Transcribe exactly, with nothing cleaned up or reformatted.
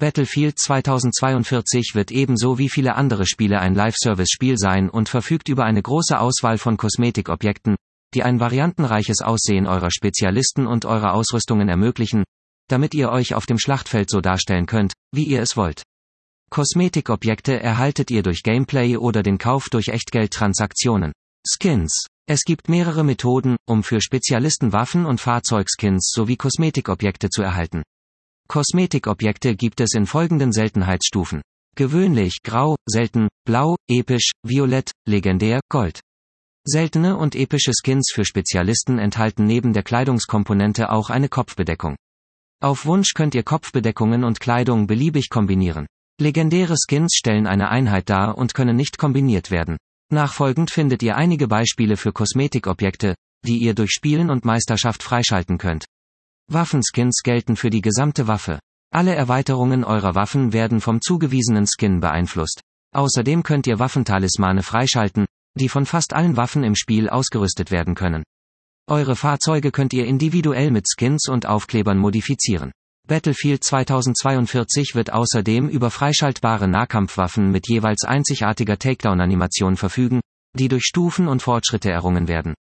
Battlefield zweitausendzweiundvierzig wird ebenso wie viele andere Spiele ein Live-Service-Spiel sein und verfügt über eine große Auswahl von Kosmetikobjekten, die ein variantenreiches Aussehen eurer Spezialisten und eurer Ausrüstungen ermöglichen, damit ihr euch auf dem Schlachtfeld so darstellen könnt, wie ihr es wollt. Kosmetikobjekte erhaltet ihr durch Gameplay oder den Kauf durch Echtgeldtransaktionen. Skins. Es gibt mehrere Methoden, um für Spezialisten Waffen und Fahrzeugskins sowie Kosmetikobjekte zu erhalten. Kosmetikobjekte gibt es in folgenden Seltenheitsstufen. Gewöhnlich, grau, selten, blau, episch, violett, legendär, gold. Seltene und epische Skins für Spezialisten enthalten neben der Kleidungskomponente auch eine Kopfbedeckung. Auf Wunsch könnt ihr Kopfbedeckungen und Kleidung beliebig kombinieren. Legendäre Skins stellen eine Einheit dar und können nicht kombiniert werden. Nachfolgend findet ihr einige Beispiele für Kosmetikobjekte, die ihr durch Spielen und Meisterschaft freischalten könnt. Waffenskins gelten für die gesamte Waffe. Alle Erweiterungen eurer Waffen werden vom zugewiesenen Skin beeinflusst. Außerdem könnt ihr Waffentalismane freischalten, die von fast allen Waffen im Spiel ausgerüstet werden können. Eure Fahrzeuge könnt ihr individuell mit Skins und Aufklebern modifizieren. Battlefield zweitausendzweiundvierzig wird außerdem über freischaltbare Nahkampfwaffen mit jeweils einzigartiger Takedown-Animation verfügen, die durch Stufen und Fortschritte errungen werden.